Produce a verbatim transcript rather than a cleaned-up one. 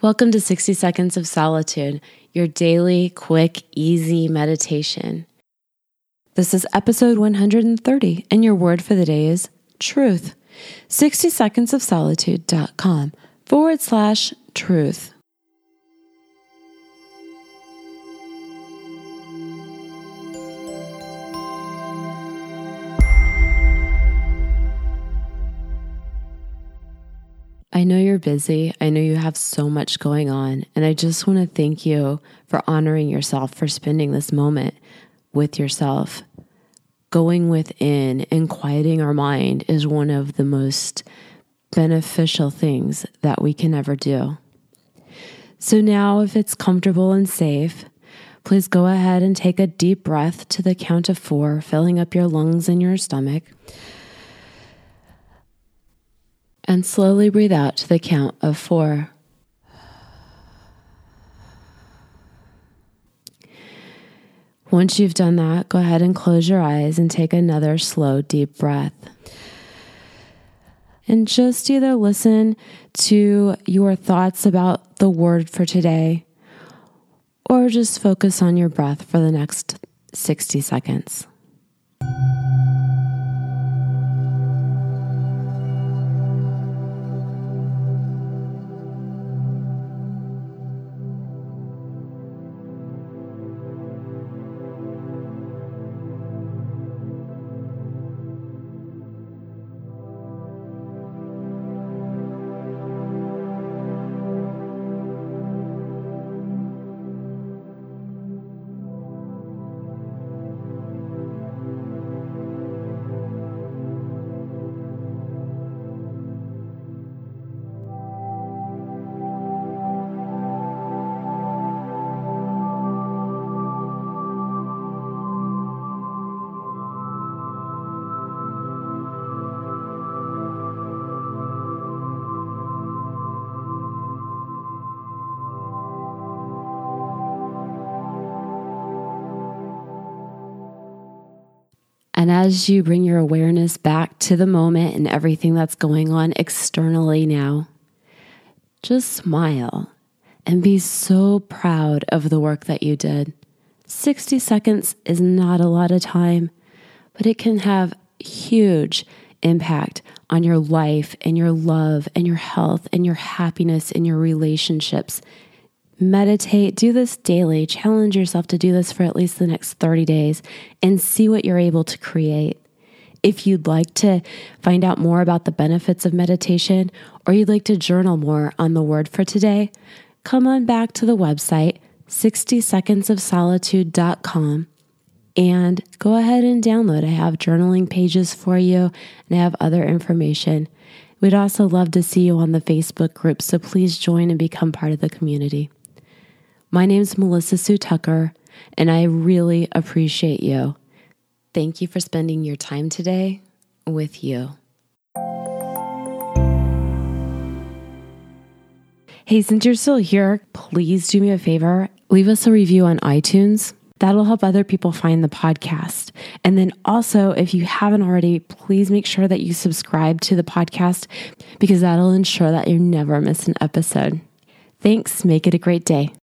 Welcome to sixty Seconds of Solitude, your daily, quick, easy meditation. This is episode one hundred thirty, and your word for the day is truth. sixty seconds of solitude dot com forward slash truth. I know you're busy. I know you have so much going on, and I just want to thank you for honoring yourself, for spending this moment with yourself. Going within and quieting our mind is one of the most beneficial things that we can ever do. So now, if it's comfortable and safe, please go ahead and take a deep breath to the count of four, filling up your lungs and your stomach. And slowly breathe out to the count of four. Once you've done that, go ahead and close your eyes and take another slow, deep breath. And just either listen to your thoughts about the word for today, or just focus on your breath for the next sixty seconds. And as you bring your awareness back to the moment and everything that's going on externally now, just smile and be so proud of the work that you did. sixty seconds is not a lot of time, but it can have huge impact on your life and your love and your health and your happiness and your relationships. Meditate, do this daily, challenge yourself to do this for at least the next thirty days and see what you're able to create. If you'd like to find out more about the benefits of meditation, or you'd like to journal more on the word for today, come on back to the website, sixty seconds of solitude dot com, and go ahead and download. I have journaling pages for you, and I have other information. We'd also love to see you on the Facebook group, so please join and become part of the community. My name's Melissa Sue Tucker, and I really appreciate you. Thank you for spending your time today with you. Hey, since you're still here, please do me a favor. Leave us a review on iTunes. That'll help other people find the podcast. And then also, if you haven't already, please make sure that you subscribe to the podcast, because that'll ensure that you never miss an episode. Thanks. Make it a great day.